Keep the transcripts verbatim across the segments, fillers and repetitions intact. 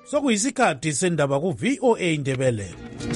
Sokuyisikhathi sendaba ku V O A Ndebele.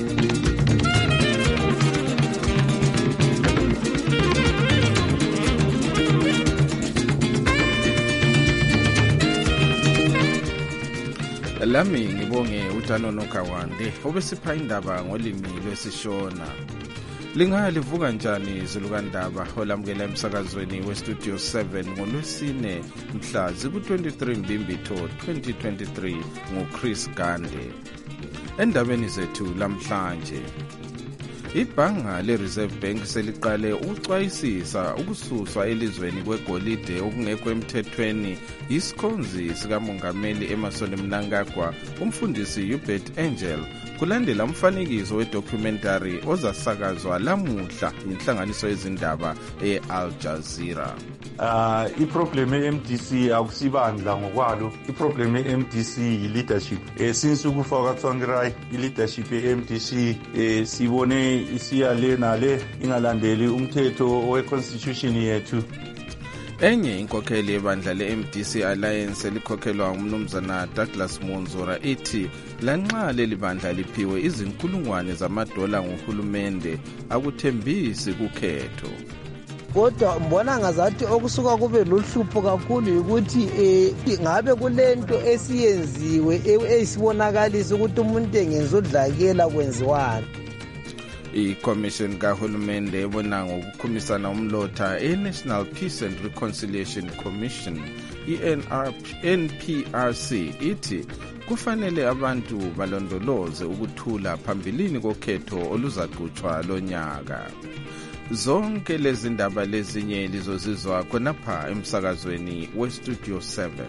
Lami ngibonge uDanono Kawande obesipha indaba ngolimi lwesishona. Lingalivuka njani izulukandaba olamukela emsakazweni weStudio seven ngolwesine mhla ziku twenty-three Mbimbitho twenty twenty-three nguChris Gande. Endabeni zethu lamhlanje, ibhanga leReserve Bank seliqale ukucwayisisa ukususwa elizweni kwegolide okungekho emthethweni isikhonzi sikamongameli Emmerson Mnangagwa, umfundisi Hubert Angel, kulandela umfanekiso wedocumentary ozasakazwa lamuhla yinhlanganiso yezindaba e-Al Jazeera. Uh, iproblem ye-M D C akusibandla ngokwalo. Iproblem ye-M D C yi-leadership. Eh, since ukufaka Tsvangirai i-leadership ye-M D C eh, sibone isiya le nale ingalandeli umthetho we-constitution yethu. Enye inkokheli yebandla le-M D C Alliance elikhokhelwa umnumzana Douglas Monzora ithi lanxa leli bandla liphiwe izinkulungwane zamadola nguhulumende akuthembisi kukhetho. Kodwa mbona ngazathi okusuka kube luhlupho kakhulu ukuthi eh ngabe kulento esiyenziwe eyisibonakalisa ukuthi umuntu engenza udlakela kwenziwani. I-Commission kahulumende ebona ngokukhumisana umlotha e-National Peace and Reconciliation Commission i-N P R C ithi kufanele abantu balondoloze ukuthula phambilini kokhetho oluzaqhutshwa lonyaka. Zonke lezi ndaba lezinye lizozizwa khonapha emsakazweni weStudio seven.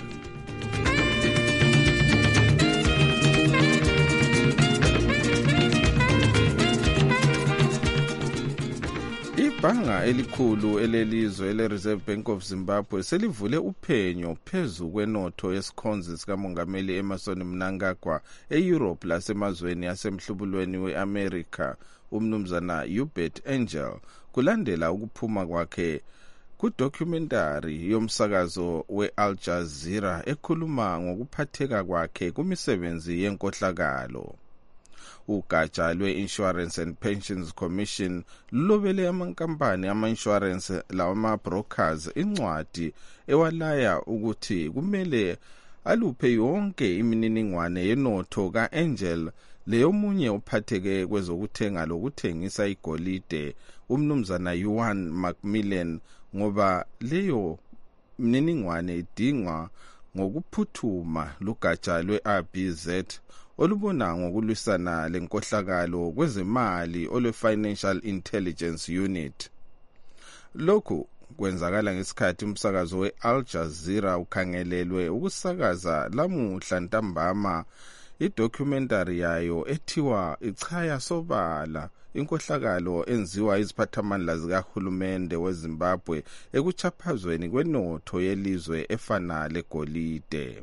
Ibhanga elikhulu elelizwe ele-Reserve Bank of Zimbabwe selivule uphenyo phezu kwenotho yesikhonzi sikamongameli Emmerson Mnangagwa e-Europe lasemazweni asemhlubulweni we-America, umnumzana Hubert Angel, kulandela ukuphuma kwakhe kudocumentary yomsakazo we-Al Jazeera ekhuluma ngokuphatheka kwakhe kumisebenzi yenkohlakalo. Ugatsha lwe-Insurance and Pensions Commission lulobele amankampani ama-insurance lawama-brokers incwadi ewalaya ukuthi kumele aluphe yonke imininingwane yenotho ka-Angel leyomunye ophatheke kwezokuthenga lokuthengisa igolide, umnumzana Yuan Macmillan, ngoba leyo mininingwane idingwa ngokuphuthuma lugatsha lwe-R B Z olubona ngokulwisana lenkohlakalo kwezemali olwe-Financial Intelligence Unit. Lokhu kwenzakala ngesikhathi umsakazo we-Al Jazeera ukhangelelwe ukusakaza lamuhla ntambama idocumentary yayo ethiwa Ichaya Sobala, inkohlakalo enziwa iziphathamandla zikahulumende weZimbabwe ekuchaphazweni kwenotho yelizwe efana legolide.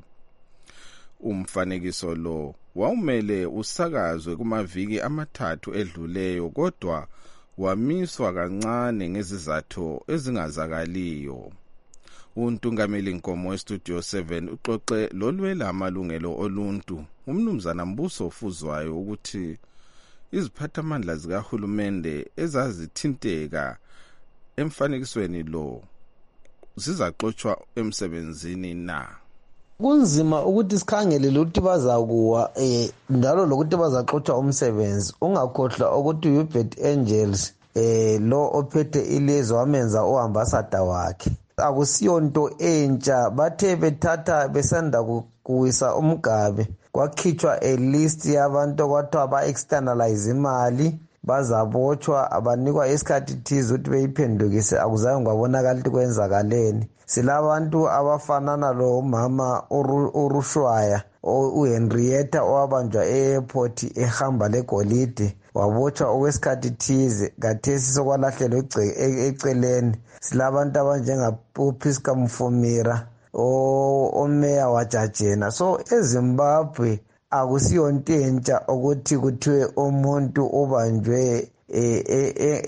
Umfanekiso lo wawumele usakazwe kumaviki amathathu edluleyo, kodwa wamiswa kancane ngezizathu ezingazakaliyo. Untungameli Nkomo weStudio seven uxoxe lolwela amalungelo oluntu, umnumzana Mbuso Fuzwayo, ukuthi iziphathamandla zikahulumende ezazithinteka emfanekisweni lo zizaxoxwa emsebenzini na. Kunzima ukuthi sikhangelele ukuthi bazakuwa eh njalo lokuthi bazaxoxa umsebenzi. Ungakhohlwa ukuthi Hubert Angels eh lo ophethe ilizwe wamenza uambassador wakhe. Akusiyonto entsha, bathe bethatha besanda kuwisa umgabe kwakhitshwa a list yabantu kwathiwa ba-externalize imali bazabotshwa abanikwa isikhathi thize ukuthi beyiphendukise. Akuzange kwabonakala ukuthi kwenzakaleni. Silabantu abafanana lo umama uRushwaya uHenrietta owabanjwa e-airport ehamba legolide wabotshwa okwesikhathi thize, kathesi sokwalahlelwa eceleni. Silabantu abanjengaPriska Mfumira omeya wajajena. So eZimbabwe akusiyonto entsha ukuthi kuthiwe umuntu ubanjwe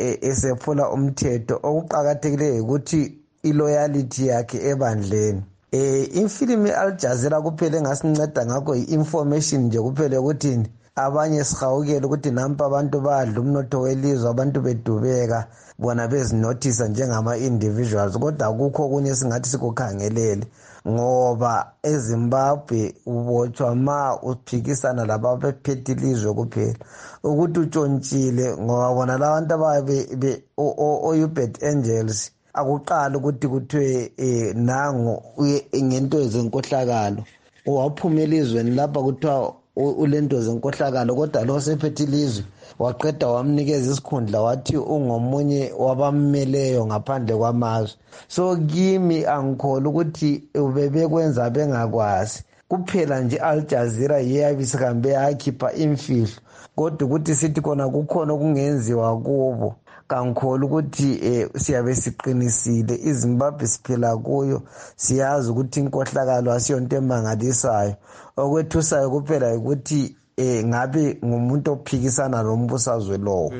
esephula umthetho. Okuqakathekileyo ukuthi iloyalty yakhe ebandleni eh imfilimi Al Jazeera kuphela engasinceda ngakho i-information nje kuphela ukuthi abanye sihawukele ukuthi nampa abantu badla umnotho welizwe abantu bedubeka bona bezinothisa njengama individuals kodwa kukho kunye singathi sikukhangelele ngoba eZimbabwe ubotshwa ma uphikisana laba bephethe ilizwe kuphela ukuthi utshontshile ngoba bona labantu ababe o-Ubert Angels akuqala ukuthi kuthiwe eh nango ngento ezenkohlakalo waphuma elizweni lapha kuthiwa ulento zenkohlakalo kodwa lo sephethe ilizwe waqeda wamnikeza isikhundla wathi ungomunye wabammeleyo ngaphandle kwamazwe. So kimi angikholwa ukuthi ubebekwenza bengakwazi kuphela nje Al Jazeera yeyabisikambe yakhipha imfihlo kodwa ukuthi sithi khona kukhona okungenziwa kubo kangikholwa ukuthi eh, siyabe siqinisile iZimbabwe siphila kuyo siyazi ukuthi inkohlakalo asiyonto emangalisayo okwethusayo kuphela ukuthi eh ngabe ngumuntu ophikisana lombusazwe lowo.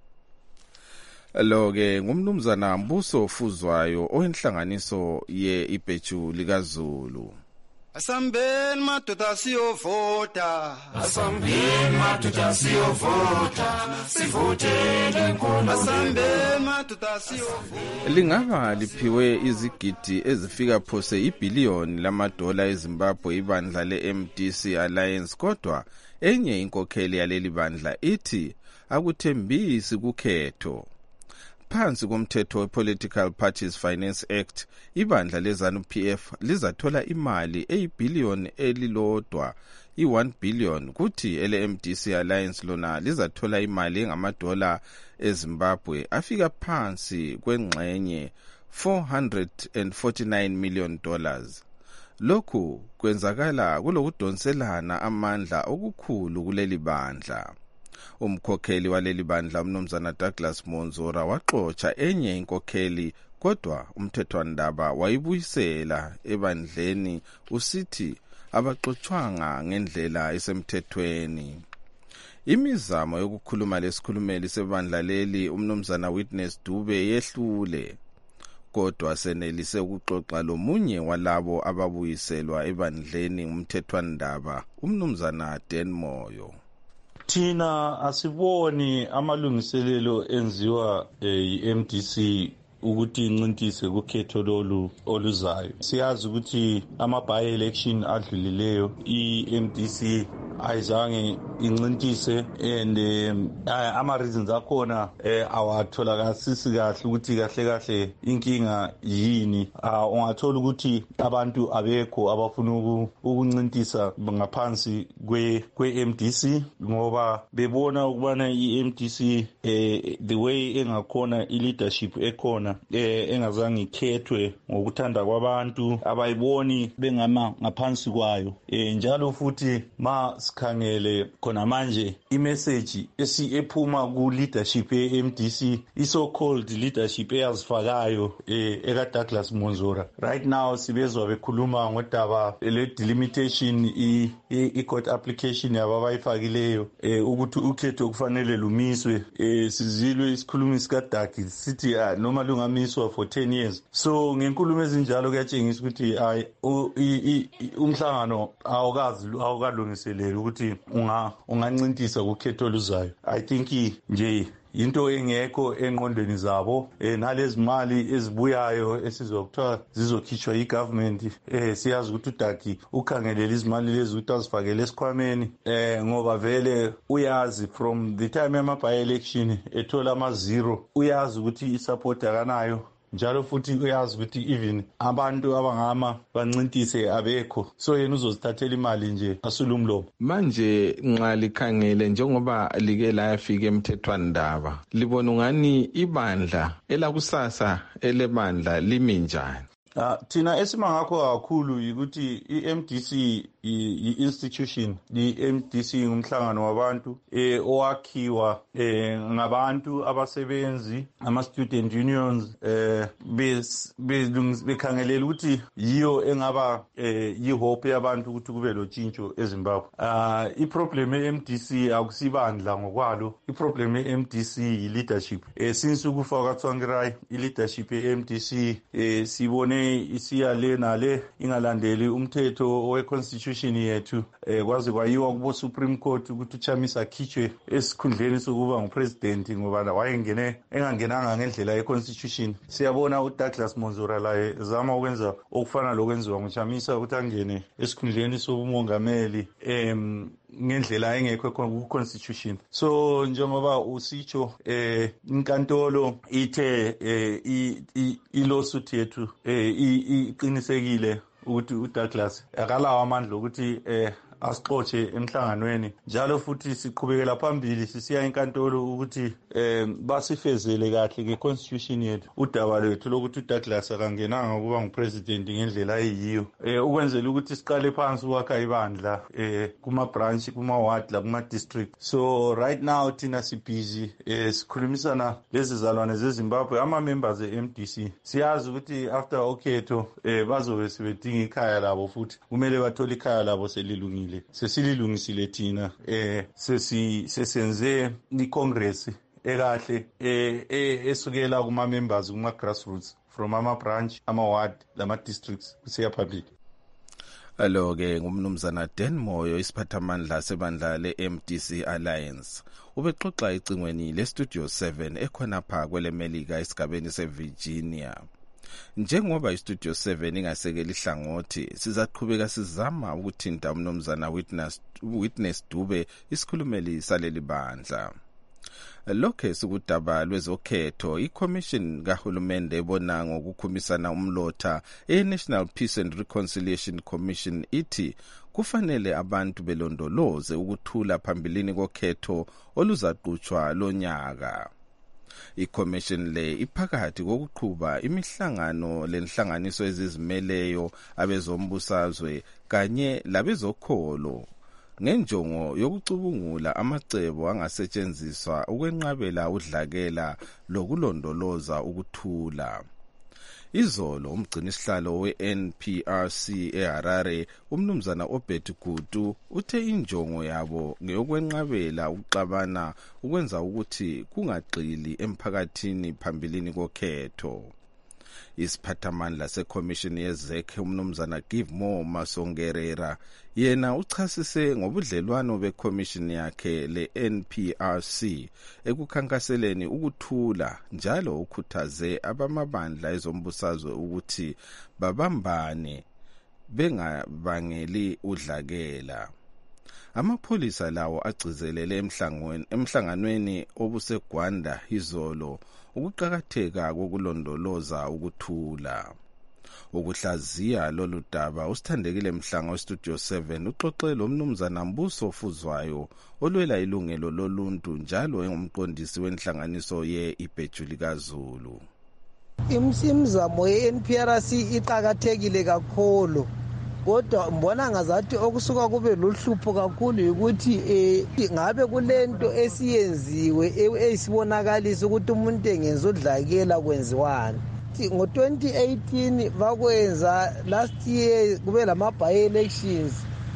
Lo ke ngumnumzana Mbuso Fuzwayo oyenhlanganiso ye Ibheju likaZulu. Asambeni madoda siyovota, asambeni madoda siyovota, sivotele nkulumo. Asambeni madoda siyovota. Lingaba liphiwe izigidi ezifika phose ibillion lamadola eZimbabwe ibandla le-M D C Alliance kodwa enye inkokheli yaleli bandla ithi akuthembisi kukhetho. Phansi komthetho we-Political Parties Finance Act, ibandla leZANU P F lizathola imali eyibillion elilodwa, i-one billion, kuthi ele-M D C Alliance lona lizathola imali engamadola eZimbabwe afika phansi kwengxenye four hundred forty-nine million dollars. Lokhu kwenzakala kulokudonselana amandla okukhulu kuleli bandla. Umkhokheli waleli bandla umnumzana Douglas Monzora waxoxa enye inkokheli kodwa umthethwandaba wayibuyisela ebandleni usithi abaxoxwanga ngendlela esemthethweni. Imizamo yokukhuluma lesikhulumeli sebandla leli umnumzana Witness Dube yehlule kodwa senelise ukuxoxa lomunye walabo ababuyiselwa ebandleni umthethwandaba umnumzana Dan Moyo. Thina asiboni amalungiselelo enziwa i-M D C ukuthi incintise kukhetho lolu oluzayo. Siyazi ukuthi ama-by election adlulileyo i-M D C ayizange incintise and um, ama reasons akhona eh, awatholakasisi kahle ukuthi kahle kahle inkinga yini. Uh, ungathola ukuthi abantu abekho abafuna ukuncintisa ngaphansi kwe kwe-M D C ngoba bebona ukubana i-M D C eh, the way engakhona i-leadership ekhona eh, engazange ikhethwe ngokuthanda kwabantu abayiboni bengama ngaphansi kwayo. Eh, njalo futhi ma sikhangele khona manje imessage esi ephuma ku leadership ye-M D C iso called leadership eyazifakayo eh, eka Douglas Monzora. Right now sibezwa bekhuluma ngodaba le delimitation i, i, i court application yababayifakileyo eh, ukuthi ukhetho kufanele lumiswe. Eh, sizilwe isikhulumi sikadaki sithi ah, noma lungamiswa for ten years. So ngenkulumo ezinjalo kuyatshengisa ukuthi ay umhlangano awukazi awukalungiselela ukuthi unga ungancintisa kukhetho luzayo. I think nje into engekho engqondweni zabo eh, nalezi mali ezibuyayo esizokuthiwa zizokhishwa i-government eh, siyazi ukuthi udaki ukhangelela izimali lezi ukuthi azifakele esikhwameni eh, ngoba vele uyazi from the time yama-by-election ethola ama-zero uyazi ukuthi i-support akanayo njalo futhi uyazi ukuthi even abantu abangama bancintise abekho so yena uzozithathela imali nje asulumlomo. Manje nxa likhangele njengoba like layafika emthethwandaba libona ungani ibandla elakusasa elebandla limi njani? Uh, thina esimangakho kakhulu ukuthi i-M D C i-institution i-M D C ngumhlangano wabantu eh owakhiwa eh ngabantu abasebenzi ama-student unions eh bekhangelela ukuthi yiyo engaba eh yihope yabantu ukuthi kube lotshintsho eZimbabwe. Uh, iproblem ye-M D C akusibandla ngokwalo, iproblem ye-M D C i-leadership. Eh since ukufa kwaTsvangirai i-leadership ye-M D C eh sibone sibone isiya le nale ingalandeli umthetho we-constitution yethu eh kwaze kwayiwa kubo Supreme Court ukuthi uChamisa akhitshwe esikhundleni sokuba ngupresident ngoba wayengene engangenanga ngendlela ye-constitution. Siyabona uDouglas Monzura laye zama ukwenza okufana lokwenziwa nguChamisa ukuthi angene esikhundleni sobumongameli em ngendlela engekho ku-constitution. So njengoba usitsho eh inkantolo ithe eh i-lawsuit yethu eh iqinisekile ukuthi uDouglas akalawo amandla ukuthi eh asixotshe emhlanganweni, njalo futhi siqhubekela phambili sisiya enkantolo ukuthi eh basifezele kahle ngeconstitution yethu udaba lwethu lokuthi uDouglas akangenanga ukuba ngupresident ngendlela eyiyo, eh ukwenzela ukuthi siqale phansi ukwakha ibandla eh kuma branch kuma ward la kuma district. So right now thina si busy eh sikhulumisana lezi zalwane zeZimbabwe ama members e-M D C. Siyazi ukuthi after okhetho eh bazobe sebedinga ikhaya labo futhi kumele bathole ikhaya labo selilungile. Sesililungisile thina eh sesi sesenze iCongress ekahle eh esukela kuma members kuma grassroots from ama branch ama ward lama districts kusiya public. Alo ke ngumnumzana Dan Moyo isiphathamandla sebandla le-M D C Alliance ubexoxa icingweni le-Studio seven ekhona pha kwelemelika esigabeni seVirginia. Njengoba iStudio seven ingasekela ihlangothi sizaqhubeka sizama ukuthinta umnumzana Witness Witness Dube isikhulumeli saleli bandla. Lokho sikudaba lwezokhetho iCommission kahulumende ebona ngokukhumisana umlotha eNational Peace and Reconciliation Commission ithi kufanele abantu belondoloze ukuthula phambilini kokhetho oluzaqhutshwa lonyaka. iCommission le iphakathi kokuqhuba imihlangano lenhlanganiso ezizimeleyo abezombusazwe kanye labezokholo ngenjongo yokucubungula amacebo angasetshenziswa ukwenqabela udlakela lokulondoloza ukuthula. Izolo umgcinisihlalo we-N P R C eHarare umnumzana Obed Gutu uthe injongo yabo ngeyokwenqabela ukuxabana ukwenza ukuthi kungagxili emphakathini phambilini kokhetho. Isiphathamandla seCommission yezekhe umnumzana Give More Masongerera yena uchasise ngobudlelwano beCommission yakhe le-N P R C ekukhankaseleni ukuthula njalo ukhuthaze abamabandla ezombusazwe ukuthi babambane bengabangeli udlakela. Amapholisa lawo agcizelele emhlanganweni emhlanganweni obuseGwanda izolo ukuqhakatheka kokulondoloza ukuthula. Ukuhlaziya lolu daba usithandekile Mhlanga weStudio seven uxoxe lo mnumzana Mbuso Fuzwayo olwela ilungelo loluntu njalo engumqondisi wenhlanganiso ye-Ibhejuli kaZulu. Imizamo ye-N P R C iqhakathekile kakhulu, kodwa mbona ngazathi okusuka kube luhlupho kakhulu ukuthi eh ngabe kulento esiyenziwe esibonakalisa ukuthi umuntu engenza udlakela kwenziwana. Ngo twenty eighteen bakwenza last year kube lama by elections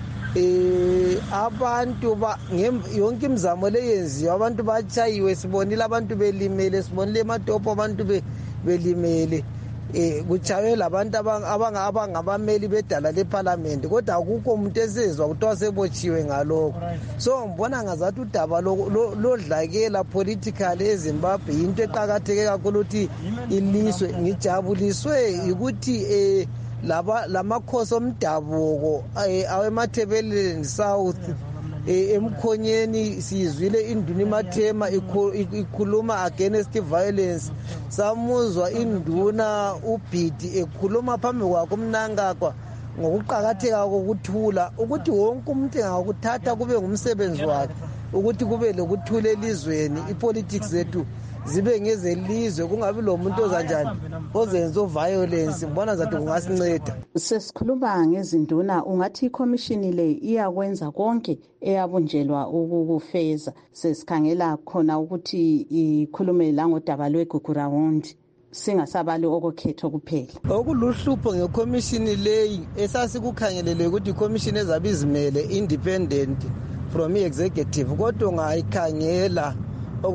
eh abantu ba yonke imizamo leyenziwa abantu bachayiwe, sibonile abantu belimele, sibonile ematopo abantu belimele eh kuchawe labantu abangabameli bedala leParliament, kodwa akukho umuntu esezwa kuthiwa sebotshiwe ngalokho. So ngibona ngazathi udaba lodlakela politically eZimbabwe into eqhakatheke kakhulu ukuthi iliswe. Ngijabuliswe ukuthi eh laba lamakhosi omdabuko awemathebeleni South emkhonyeni sizwile induna imathema ikhuluma against violence, samuzwa induna uBhidi ekhuluma phambi kwakhe umnankakwa ngokuqhakatheka kokuthula, ukuthi wonke umuntu engakuthatha kube ngumsebenzi wakhe ukuthi kube lokuthula elizweni, ipolitics zethu zibe ngezelizwe, kungabi lo muntu ozanjani ozenza violence. Ngibona zathi kungasinceda. Sesikhuluma ngezinduna, ungathi iCommission le iyakwenza konke eyabunjelwa ukukufeza. Sesikhangela khona ukuthi ikhulume la ngodaba lweGugurawundi singasabali okokhetho kuphela. Okuluhlupho ngeCommission leyi esasikukhangelele ukuthi iCommission ezabizimele independent from executive, kodwa ungayikhangela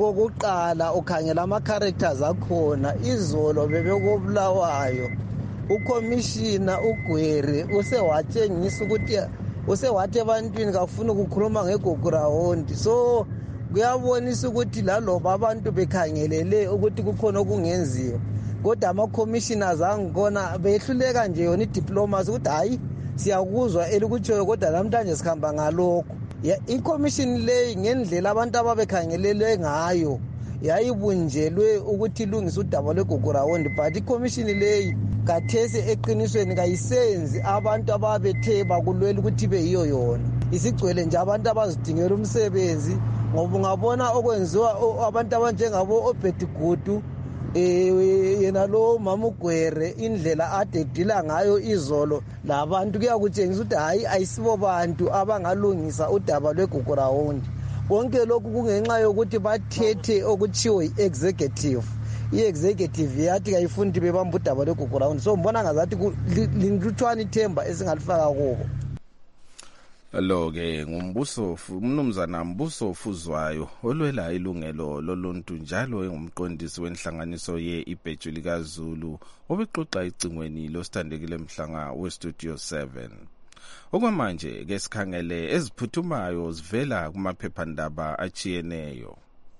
okokuqala ukhangela ama characters akhona. Izolo bebekobulawayo ukhomishina uGwere usewatshengisa ukuthi usewathi ebantwini kafuna ukukhuluma ngegogurawondi. So kuyabonisa ukuthi laloba abantu bekhangelele ukuthi kukhona okungenziwa, kodwa ama-commissioners angkhona behluleka nje yona i-diplomacy ukuthi hayi siyakuzwa elikutshoyo kodwa namhlanje sikhamba ngalokho. I-commission leyi ngendlela abantu ababekhangelele ngayo yayibunjelwe ukuthi ilungise udaba lwegogurawondi, but i-commission leyi kathesi eqinisweni kayisenzi abantu ababethe bakulwela ukuthi beyiyo yona. Isigcwele nje abantu abazidingela umsebenzi, ngoba ungabona okwenziwa abantu abanjengabo Obedigudu eh yena lo Mama uGwere indlela adedila ngayo izolo labantu kuyakutshengisa ukuthi hayi ayisibo bantu abangalungisa udaba lwegogurawondi. Konke lokhu kungenxa yokuthi bathethe okuchiwo i-executive. I-executive yathi kayifundi bebamba udaba lwegogurawondi. So mbona ngazathi linluthwana ithemba esingalifaka kubo. Lo ke ngumbuso umnumzana Mbuso Fuzwayo olwela ilungelo loluntu njalo engumqondisi wenhlanganiso ye-Ibheju likaZulu obexoxa icingweni losithandekile mhlanga we-Studio seven. Okwamanje ke sikhangele eziphuthumayo zivela kumaphephandaba achiyeneyo.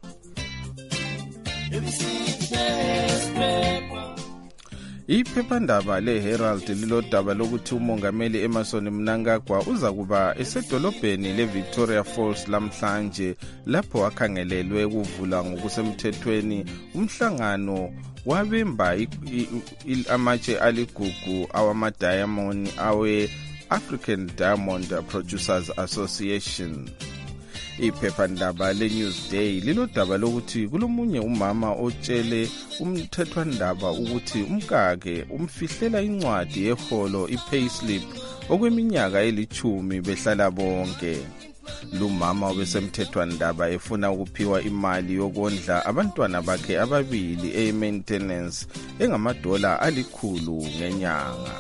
Iphephandaba le-Herald lilodaba lokuthi umongameli Emmerson Mnangagwa uza kuba esedolobheni le-Victoria Falls lamhlanje lapho akhangelelwe ukuvula ngokusemthethweni umhlangano wabemba amatshe aligugu awama-diamond awe-African Diamond Producers Association. Iphephandaba le-Newsday lilodaba lokuthi kulomunye umama otshele umthethwandaba ukuthi umkakhe umfihlela incwadi yeholo i-payslip okweminyaka elithumi behlala bonke. Lumama obesemthethwandaba efuna ukuphiwa imali yokondla abantwana bakhe ababili e-maintenance engamadola alikhulu ngenyanga.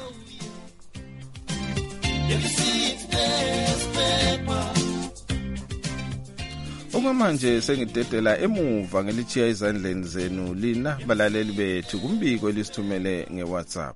Okwamanje sengidedela emuva ngelichiya izandleni zenu lina balaleli bethu kumbiko elisithumele ngeWhatsApp.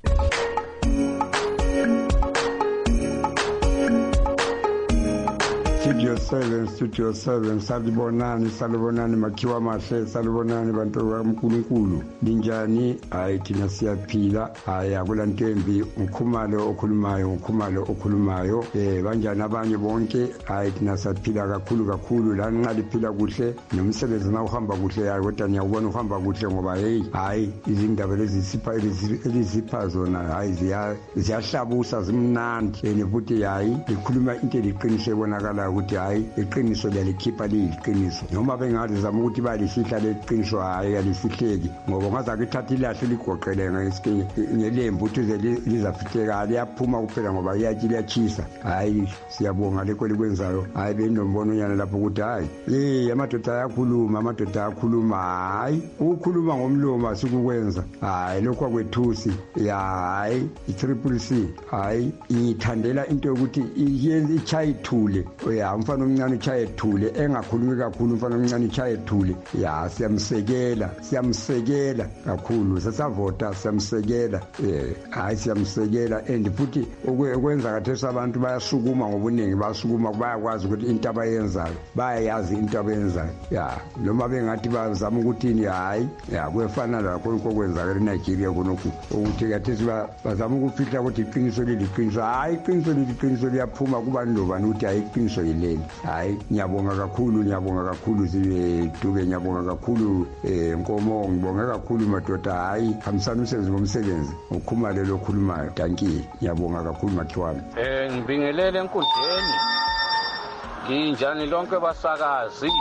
Studio seven, Studio seven, salibonani, salibonani makhiwa mahle, salibonani bantu bamkhulunkulu. Linjani, hayi thina siyaphila, hayi akula ntembi, ukhumalo okhulumayo, ukhumalo okhulumayo. Eh banjani abanye bonke, hayi thina siyaphila kakhulu kakhulu, la nxa liphila kuhle, nomsebenzi na uhamba kuhle, hayi kodwa ngiyabona uhamba kuhle ngoba hey, hayi izindaba lezi sipha elizipha zona, hayi ziya ziyahlabusa zimnandi. Ene futhi hayi ikhuluma into eliqiniswe bonakala ukuthi hayi iqiniso lelikhipha liqiniso noma bengazi zama ukuthi balifihla leqiniso hayi alifihleki ngoba ngaza kithatha ilahle ligoqele ngesikini ngelembu ukuthi lizafihleka liyaphuma kuphela ngoba iyathi liyachisa. Hayi siyabonga lekho likwenzayo, hayi benombono nyana lapho ukuthi hayi eh amadoda ayakhuluma amadoda ayakhuluma, hayi ukukhuluma ngomlomo asikukwenza, hayi lokho kwethusi ya hayi i-triple C hayi ithandela into yokuthi iyenze ichayithule ya umfana omncane ichayithule engakhulumi kakhulu umfana omncane ichayithule ya siyamsekela siyamsekela kakhulu sesavota siyamsekela eh hayi siyamsekela and futhi okwenza kathesa abantu bayasukuma ngobuningi basukuma bayakwazi ukuthi into abayenzayo bayayazi into abayenzayo ya noma bengathi bazama ukuthini hayi ya kwefana lakho kokwenza eNigeria konokho ukuthi kathesi bazama ukufihla ukuthi iqiniso leliqiniso hayi iqiniso leliqiniso liyaphuma kubani lobani ukuthi hayi iqiniso yileli. Hayi ngiyabonga kakhulu ngiyabonga kakhulu Ziduke ngiyabonga kakhulu eh Nkomo ngibonga kakhulu madoda hayi hamsana umsebenzi ngomsebenzi ukhumale lokhulumayo danki ngiyabonga kakhulu makhiwami. Eh ngibingelele enkundleni nginjani lonke basakazi.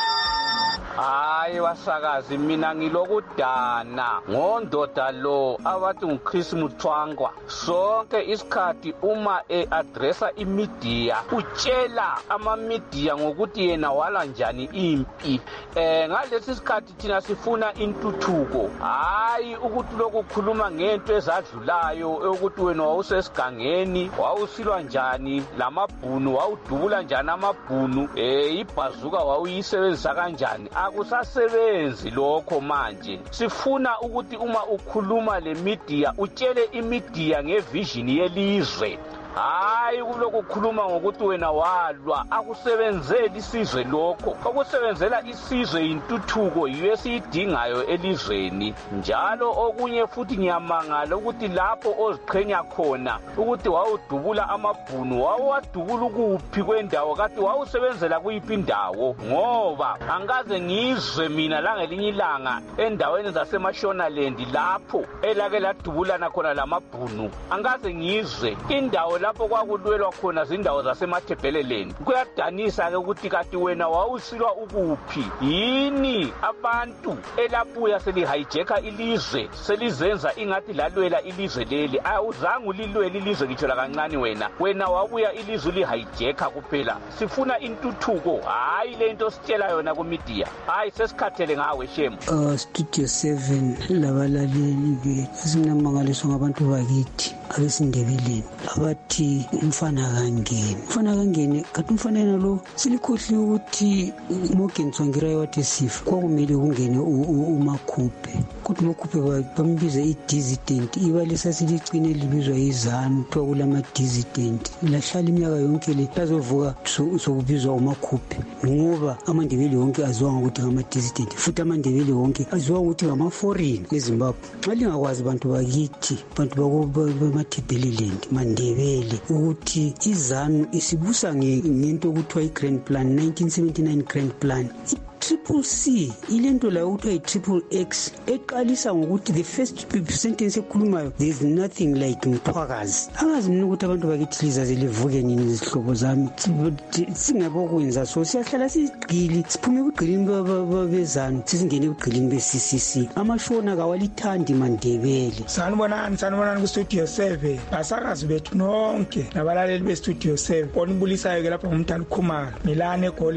Hayi wasakazi mina ngilokudana ngondoda lo abathi nguChris Muthwangwa sonke isikhathi uma eaddressa imedia utshela ama media ngokuthi yena wala njani impi. Eh ngalesi sikhathi thina sifuna intuthuko, hayi ukuthi lokukhuluma ngento ezadlulayo ukuthi wena wawusesigangeni wawusilwa njani lamabhunu wawudubula njani amabhunu eh ibhazuka wawuyisebenzisa kanjani. akusasebenzi lokho manje. Sifuna ukuthi uma ukhuluma le media utshele imedia ngevision yelizwe. Hayi kuloko kukhuluma ngokuthi wena walwa, akusebenzeli isizwe lokho. Okusebenzela isizwe intuthuko yiyo esiyidingayo elizweni. Njalo okunye futhi ngiyamangala ukuthi lapho oziqhenya khona ukuthi wawudubula amabhunu, wawadubula ukuphi kwendawo kade wawusebenzela kuyiphi indawo, ngoba angaze ngizwe mina la ngelinye ilanga endaweni zaseMashonaland lapho elake ladubulana khona lamabhunu. Angaze ngizwe indawo lapho kwakulwelwa khona zindawo zasemathebheleleni. Kuyadanisa ke ukuthi kati wena wawusilwa ukuphi. Yini abantu elabuya selihijacka ilizwe, selizenza ingathi lalwela ilizwe leli. Awuzange ulilwela ilizwe ngitsho la kancane wena. Wena wabuya ilizwe lihijacka kuphela. Sifuna intuthuko, hayi lento sitshela yona ku media. Hayi sesikhathele ngawe shemu. Uh, Studio seven labalaleli ke sinamangaliso ngabantu bakithi abesindebeleni abathi umfana kangeni umfana kangeni kathi umfana lo silikhohli ukuthi Morgan Tsvangirai wathi sifa kwakumele kungene uMakhuphe kodwa uMakhuphe bambiza i-dissident ibalisa silicine libizwa izanu kuthiwa kulama dissident lahlala iminyaka yonke le lazovuka sokubizwa uMakhuphe ngoba amandebele wonke aziwa ngokuthi ngama dissident futhi amandebele wonke aziwa ngokuthi ngama foreign eZimbabwe. Xa lingakwazi abantu bakithi abantu bamathebheleleni mandebele ukuthi izanu isibusa ngento okuthiwa i-Grand Plan nineteen seventy-nine Grand Plan. Triple C ilento la ukuthiwa i-Triple X eqalisa ngokuthi the first sentence ekhulumayo there is nothing like mthwakazi. Angazi mina ukuthi abantu bakithi lizaze livuke nini izihlobo zami singabokwenza so siyahlala sigqili siphume kugqilini bezanu sisingene kugqilini be-C C C. Amashona kawalithandi mandebele. Sanibonani sanibonani ku-Studio seven basakazi bethu nonke nabalaleli be-Studio seven onibulisayo ke lapha ngumntana uKhumalo Milane eGoli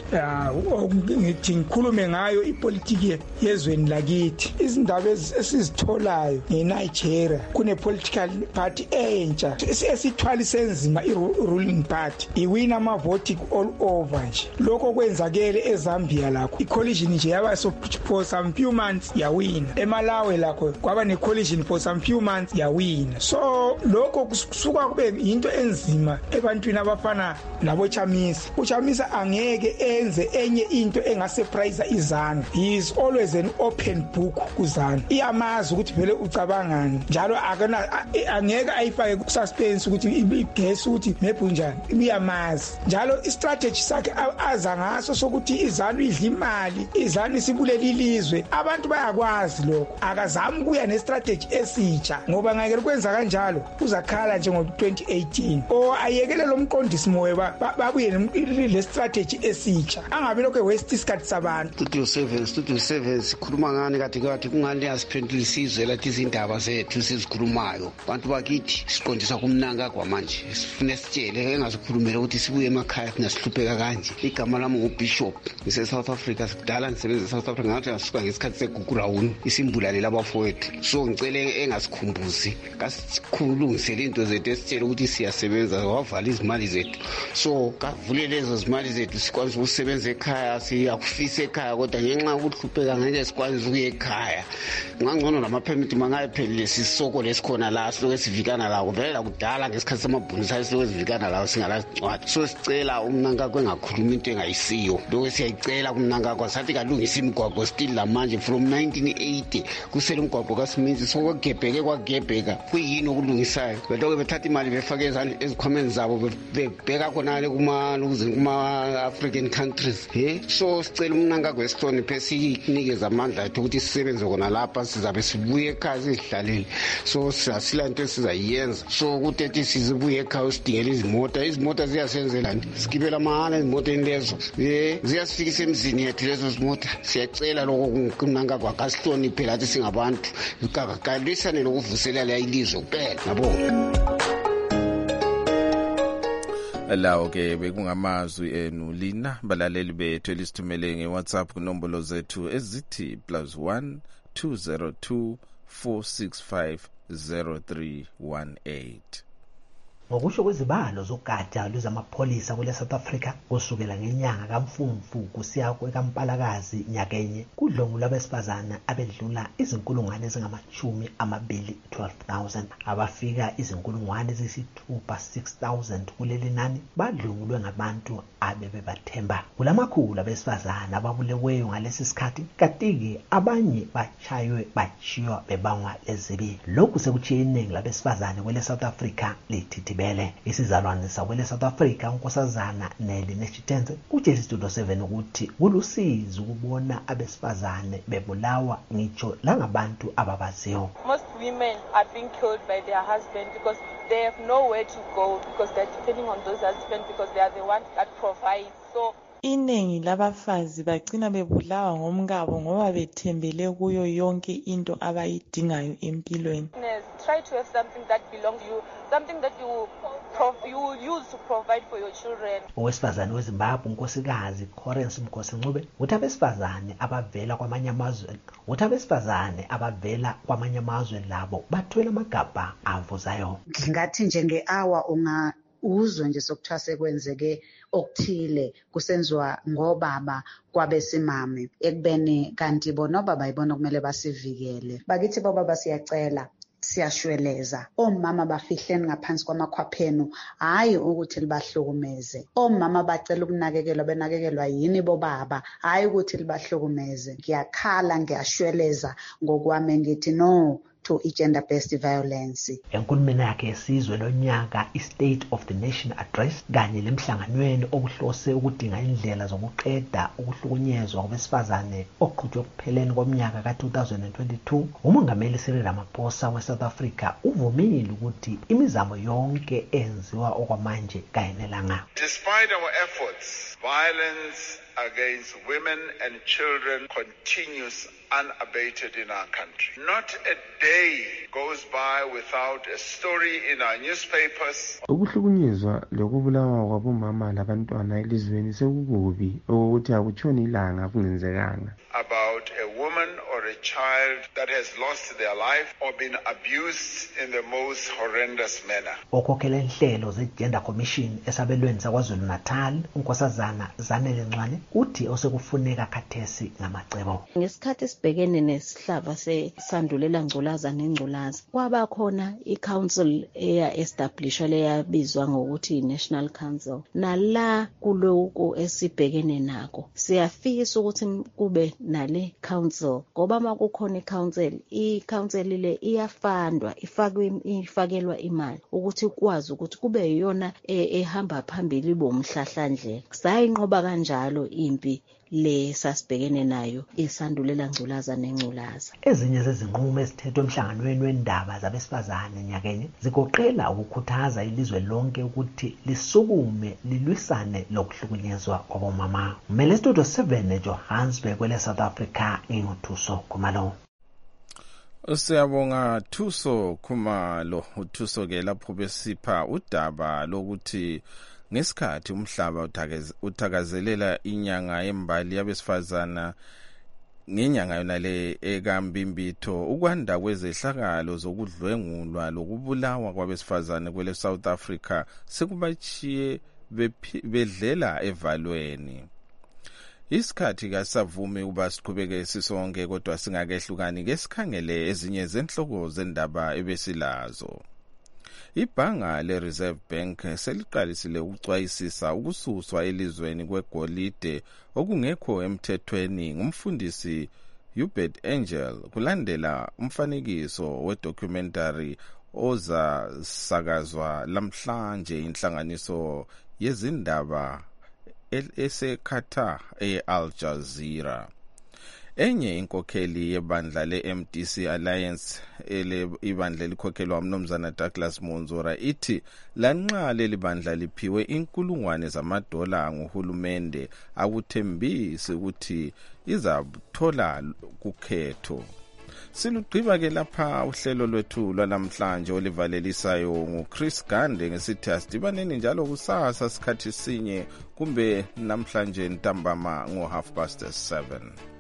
bakwethu. Ngithi ngikhulume ngayo ipolitiki yezweni lakithi. Izindaba esizitholayo ngeNigeria kune political party entsha esithwalise enzima i-ruling party iwina amavoti all over nje. Lokho kwenzakele eZambia lakho i-coalition nje yaba so for some few months yawina. eMalawi lakho kwaba ne-coalition for some few months yawina. So lokho kusuka kube into enzima ebantwini abafana nabo Chamisa. uChamisa angeke enze enye into engasurprise izanu. He is always an open book kuzanu. Iyamazi ukuthi vele ucabangani njalo akana angeke ayifake ku suspense ukuthi igesi ukuthi maybe njani. Iyamazi njalo istrategy sakhe aza ngaso sokuthi izanu idla imali, izanu isibulele ilizwe. Abantu bayakwazi lokho. Akazami kuya nestrategy esitsha ngoba ngeke kwenza kanjalo uzakhala nje ngo twenty eighteen o ayekele lo mqondisi moyo babuye le strategy esitsha. Angabe lokho waste isikhathi sabantu. Studio seven Studio seven sikhuluma ngani kade kade kungani asiphendula isizwe lathi izindaba zethu sizikhulumayo. Abantu bakithi siqondisa kumnanga kwamanje. Sifune sitshele engazikhulumela ukuthi sibuye emakhaya singasihlupheka kanje. Igama lami nguBishop ngise South Africa sikudala ngisebenza South Africa ngathi ngasuka ngesikhathi segugurawuni isimbulane labafowethu. So ngicele engasikhumbuzi kasikhulungisele into zethu esitshele ukuthi siyasebenza wavala izimali zethu. So kavule lezo zimali zethu sikwazi ukusebenza ekhaya siyakufisa ekhaya kodwa ngenxa ukuhlupheka ngeke sikwazi ukuya ekhaya. Ngangcono lama permit mangayiphelile sisoko lesikhona la siloke sivikana lawo vele kudala ngesikhathi samabhunu siloke sivikana lawo singalazincwadi. So sicela umnanga kwengakhuluma into engayisiyo. Lokho siyayicela kumnanga kwasathi kalungisa imigwaqo still la manje from nineteen eighty kusele umgwaqo kaSiminzi sokugebheke kwagebheka kuyini okulungisayo. Belokho bethatha imali befake ezikhwameni zabo bebheka khona kuma kuma African countries. Eh so sicela umnanga kwesitoni phesi inikeza amandla ethu ukuthi sisebenze kona lapha sizabe sibuye ekhaya sizihlalele. So sasila into esizayenza so ukuthi ethi sizibuye ekhaya sidingela izimota. Izimota ziyasenzela sigibela mahala izimota lezo eh ziyasifikisa emzini yethu lezo zimota. Siyacela lokho kumnanga kwakasitoni phela athi singabantu ukakalisane lokuvusela la ilizwe kuphela nabo. Lawo ke bekungamazwi enu lina balaleli bethu elisithumele ngeWhatsApp kunombolo zethu ezithi plus one two zero two four six five zero three one eight. Ngokusho kwezibalo zogada lwezamapholisa kule South Africa kusukela ngenyanga kaMfumfu kusiya kwekaMpalakazi nyakenye kudlongulwa abesifazana abedlula izinkulungwane ezingamashumi amabili twelve thousand abafika izinkulungwane eziyisithupha six thousand kuleli nani badlungulwe ngabantu abebebathemba. Kulamakhulu abesifazana ababuleweyo ngalesi sikhathi katiki abanye bachaywe bachiywa bebangwa lezibi. Lokhu sekuchiye iningi labesifazane kwele South Africa lithithibele. Isizalwane sakwele South Africa unkosazana Nelly Neshitenze utshela iStudio seven ukuthi kulusizi ukubona abesifazane bebulawa ngitsho langabantu ababaziyo. Most women are being killed by their husband because they have nowhere to go because they're depending on those husbands because they are the ones that provide. So iningi labafazi bagcina bebulawa ngomkabo ngoba bethembele kuyo yonke into abayidingayo empilweni. Try to have something that belongs to you, something that you will, you will use to provide for your children. Owesifazane weZimbabwe unkosikazi Corence Mkhosi-Ncube uthi abesifazane abavela kwamanye amazwe uthi abesifazane abavela kwamanye amazwe labo bathwele amagabha avuzayo. Ngathi njenge-hour unga uzwe nje sokuthiwa sekwenzeke okuthile kusenziwa ngobaba kwabesimame ekubeni kanti bona obaba yibona kumele basivikele. Bakithi bobaba siyacela siyashweleza omama bafihleni ngaphansi kwamakhwaphenu hayi ukuthi libahlukumeze. Omama bacela ukunakekelwa benakekelwa yini bobaba hayi ukuthi libahlukumeze. Ngiyakhala ngiyashweleza ngokwami ngithi no to gender-based violence. Enkulumeni yakhe yesizwe lonyaka i-State of the Nation Address kanye lemhlanganweni okuhlose ukudinga indlela zokuqeda ukuhlukunyezwa kwabesifazane oqhutshwe kupheleni komnyaka ka two thousand twenty-two, umongameli Cyril Ramaphosa we-South Africa uvumile ukuthi imizamo yonke enziwa okwamanje kayenelanga. Despite our efforts, violence against women and children continues unabated in our country. Not a day goes by without a story in our newspapers. Ukuhlukunyezwa lokubulawa kwabomama labantwana elizweni sekukubi ukuthi akutshoni ilanga kungenzekanga. About a woman or a child that has lost their life or been abused in the most horrendous manner. Okhokhela inhlelo ze-Gender Commission esabelweni saKwaZulu Natal unkosazana Zanele Ncwane uthi osekufuneka khathesi ngamacebo. Ngesikhathi sibhekene nesihlava sesandulela ngculaza nengculaza kwaba khona i-council eya establishwa leyabizwa ngokuthi i-National Council nala kuloko esibhekene nako siyafisa ukuthi kube nale council ngoba makukhona i-council i-council le iyafandwa ifakwe ifakelwa imali ukuthi kwazi ukuthi kube yiyona ehamba phambili bomhlahlandle sayinqoba kanjalo impi le sasibhekene nayo isandulela ngculaza nengculaza. Ezinye zezinqumo ezithethwe emhlanganweni wendaba zabesifazane nyakenye zigoqela ukukhuthaza ilizwe lonke ukuthi lisukume lilwisane lokuhlukunyezwa kwabomama. Umele Studio seven eJohannesburg kwele South Africa nginguthuso Khumalo. Siyabonga Thuso Khumalo. uThuso ke lapho besipha udaba lokuthi ngesikhathi umhlaba uthakazelela inyanga yembali yabesifazana ngenyanga yona le ekambimbitho ukwanda kwezehlakalo zokudlwengulwa lokubulawa kwabesifazane kwele South Africa sekubachiye bedlela evalweni. Isikhathi kasavumi uba siqhubeke sisonke kodwa singakehlukani ngesikhangele ezinye zenhloko zendaba ebesilazo. Ibhanga le-Reserve Bank seliqalisile ukucwayisisa ukususwa elizweni kwegolide okungekho emthethweni ngumfundisi Hubert Angel kulandela umfanekiso wedocumentary ozasakazwa lamhlanje inhlanganiso yezindaba eseKatar e-Al Jazeera. Enye inkokheli yebandla le-M D C Alliance ele ibandla likhokhelwa umnomzana Douglas Monzora ithi lanxa leli bandla liphiwe inkulungwane zamadola nguhulumende akuthembisi ukuthi izathola kukhetho. Silugqiba ke lapha uhlelo lwethu lwanamhlanje olivalelisayo nguChris Gande ngesithi asidibaneni njalo kusasa sikhathi sinye kumbe namhlanje ntambama ngo half past seven.